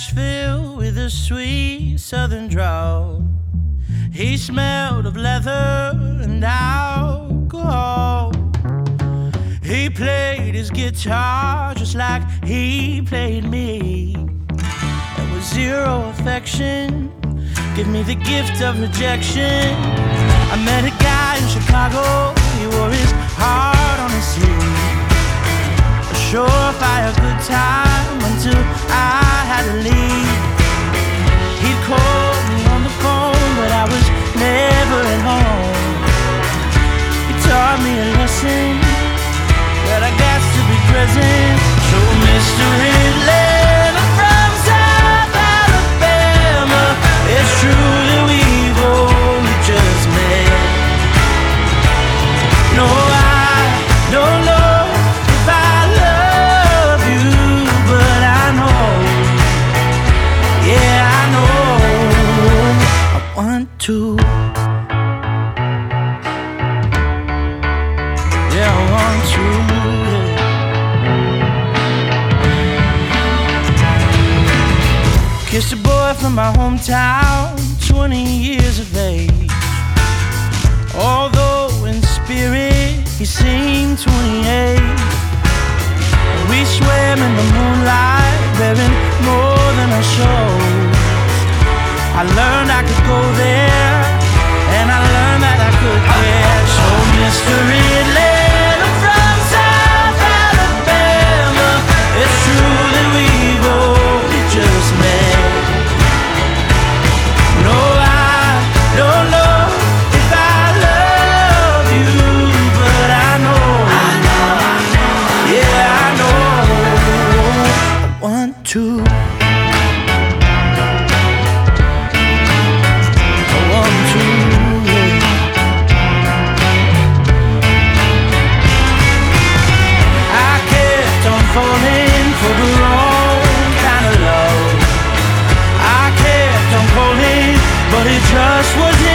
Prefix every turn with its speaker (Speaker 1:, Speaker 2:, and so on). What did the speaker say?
Speaker 1: Nashville with a sweet southern drawl. He smelled of leather and alcohol. He played his guitar just like he played me. And with zero affection, give me the gift of rejection. I met a guy in Chicago, he wore his heart on his sleeve. A surefire good time until I had to leave. He'd call me on the phone, but I was never at home. He taught me a lesson that I got to be present. So Mr. Ridley, I'm from South Alabama. It's true that we've only just met. No, I don't know if I love you, but I know, yeah, I know I want to. Yeah, I want to, yeah. Kissed a boy from my hometown, 20 years of age. Although in spirit he seemed 28. We swam in the moonlight, bearing more than our souls. I learned I could go there, and I learned that I could care. So Mr. Ridley, I'm from South Alabama. It's true that we've only just met. No, I don't know if I love you, but I know, yeah, I know I want to. I want to, yeah. I kept on falling for the wrong kind of love. I kept on calling, but it just wasn't